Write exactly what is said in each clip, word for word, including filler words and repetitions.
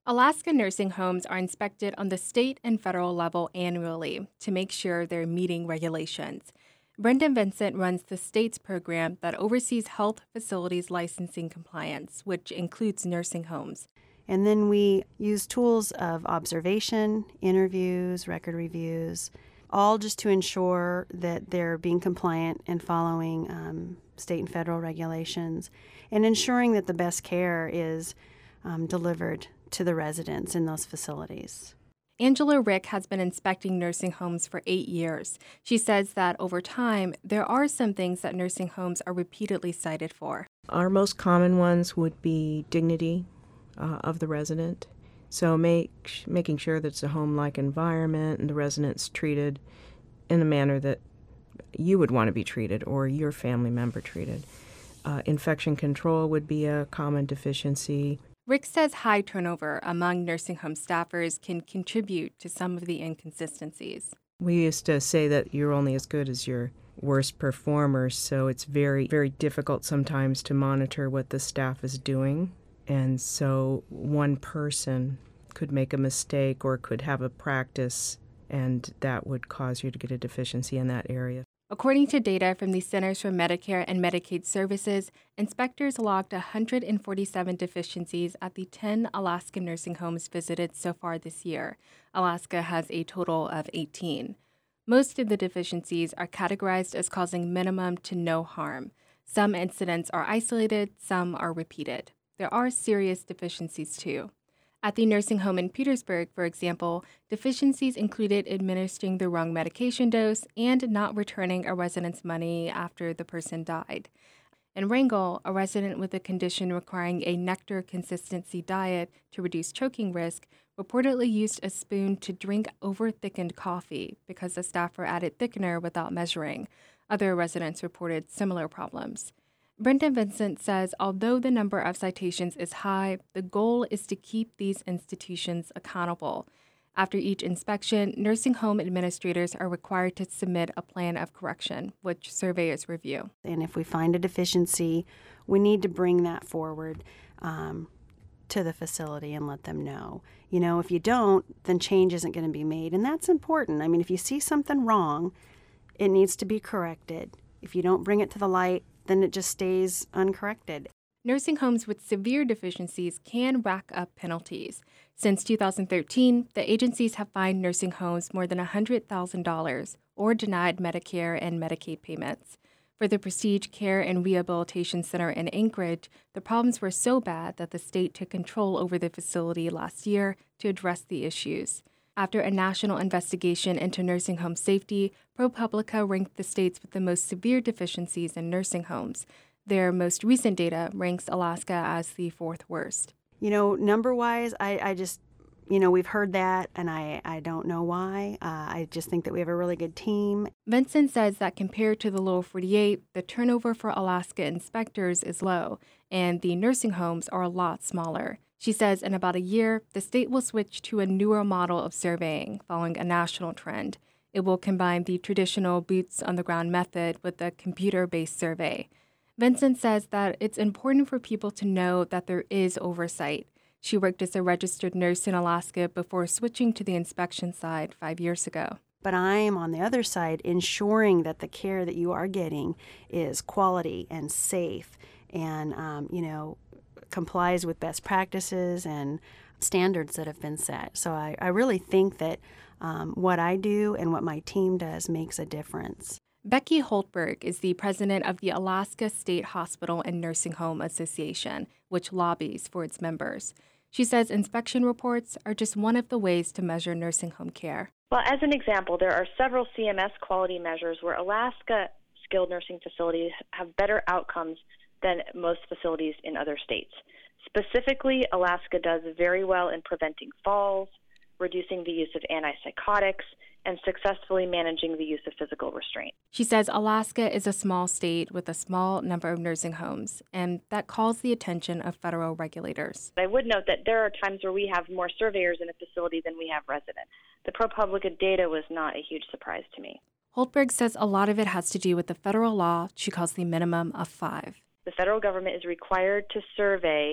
Alaska nursing homes are inspected on the state and federal level annually to make sure they're meeting regulations. Brendan Vincent runs the state's program that oversees health facilities licensing compliance, which includes nursing homes. And then we use tools of observation, interviews, record reviews, all just to ensure that they're being compliant and following um, state and federal regulations, and ensuring that the best care is um, delivered to the residents in those facilities. Angela Rick has been inspecting nursing homes for eight years. She says that over time, there are some things that nursing homes are repeatedly cited for. Our most common ones would be dignity uh, of the resident. So make, making sure that it's a home-like environment and the resident's treated in a manner that you would want to be treated or your family member treated. Uh, infection control would be a common deficiency. Rick says high turnover among nursing home staffers can contribute to some of the inconsistencies. We used to say that you're only as good as your worst performers, so it's very, very difficult sometimes to monitor what the staff is doing. And so one person could make a mistake or could have a practice, and that would cause you to get a deficiency in that area. According to data from the Centers for Medicare and Medicaid Services, inspectors logged one hundred forty-seven deficiencies at the ten Alaska nursing homes visited so far this year. Alaska has a total of eighteen. Most of the deficiencies are categorized as causing minimum to no harm. Some incidents are isolated, some are repeated. There are serious deficiencies too. At the nursing home in Petersburg, for example, deficiencies included administering the wrong medication dose and not returning a resident's money after the person died. In Wrangell, a resident with a condition requiring a nectar consistency diet to reduce choking risk reportedly used a spoon to drink over-thickened coffee because the staffer added thickener without measuring. Other residents reported similar problems. Brendan Vincent says although the number of citations is high, the goal is to keep these institutions accountable. After each inspection, nursing home administrators are required to submit a plan of correction, which surveyors review. And if we find a deficiency, we need to bring that forward um, to the facility and let them know. You know, if you don't, then change isn't going to be made, and that's important. I mean, if you see something wrong, it needs to be corrected. If you don't bring it to the light, then it just stays uncorrected. Nursing homes with severe deficiencies can rack up penalties. Since two thousand thirteen, the agencies have fined nursing homes more than one hundred thousand dollars or denied Medicare and Medicaid payments. For the Prestige Care and Rehabilitation Center in Anchorage, the problems were so bad that the state took control over the facility last year to address the issues. After a national investigation into nursing home safety, ProPublica ranked the states with the most severe deficiencies in nursing homes. Their most recent data ranks Alaska as the fourth worst. You know, number-wise, I, I just, you know, we've heard that, and I, I don't know why. Uh, I just think that we have a really good team. Vincent says that compared to the lower forty-eight, the turnover for Alaska inspectors is low, and the nursing homes are a lot smaller. She says in about a year, the state will switch to a newer model of surveying, following a national trend. It will combine the traditional boots-on-the-ground method with a computer-based survey. Vincent says that it's important for people to know that there is oversight. She worked as a registered nurse in Alaska before switching to the inspection side five years ago. But I am on the other side ensuring that the care that you are getting is quality and safe and, um, you know, complies with best practices and standards that have been set. So I, I really think that um, what I do and what my team does makes a difference. Becky Holtberg is the president of the Alaska State Hospital and Nursing Home Association, which lobbies for its members. She says inspection reports are just one of the ways to measure nursing home care. Well, as an example, there are several C M S quality measures where Alaska skilled nursing facilities have better outcomes than most facilities in other states. Specifically, Alaska does very well in preventing falls, reducing the use of antipsychotics, and successfully managing the use of physical restraint. She says Alaska is a small state with a small number of nursing homes, and that calls the attention of federal regulators. I would note that there are times where we have more surveyors in a facility than we have residents. The ProPublica data was not a huge surprise to me. Holtberg says a lot of it has to do with the federal law she calls the minimum of five. The federal government is required to survey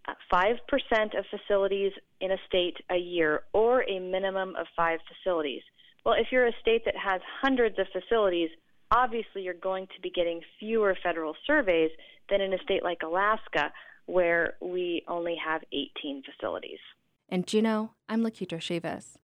five percent of facilities in a state a year or a minimum of five facilities. Well, if you're a state that has hundreds of facilities, obviously you're going to be getting fewer federal surveys than in a state like Alaska, where we only have eighteen facilities. In Juneau, I'm Lakitra Chavis.